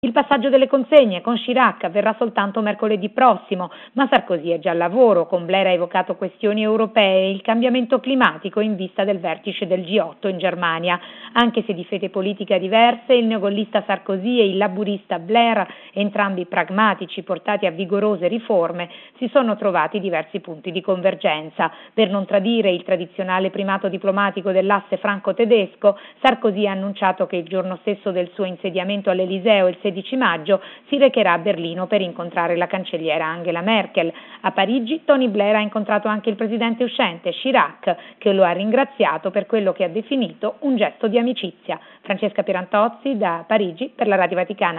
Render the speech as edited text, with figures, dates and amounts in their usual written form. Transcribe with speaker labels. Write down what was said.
Speaker 1: Il passaggio delle consegne con Chirac avverrà soltanto mercoledì prossimo, ma Sarkozy è già al lavoro. Con Blair ha evocato questioni europee e il cambiamento climatico in vista del vertice del G8 in Germania. Anche se di fede politica diverse, il neogollista Sarkozy e il laburista Blair, entrambi pragmatici portati a vigorose riforme, si sono trovati diversi punti di convergenza. Per non tradire il tradizionale primato diplomatico dell'asse franco-tedesco, Sarkozy ha annunciato che il giorno stesso del suo insediamento all'Eliseo, il 16 maggio, si recherà a Berlino per incontrare la cancelliera Angela Merkel. A Parigi Tony Blair ha incontrato anche il presidente uscente Chirac, che lo ha ringraziato per quello che ha definito un gesto di amicizia. Francesca Pierantozzi da Parigi per la Radio Vaticana.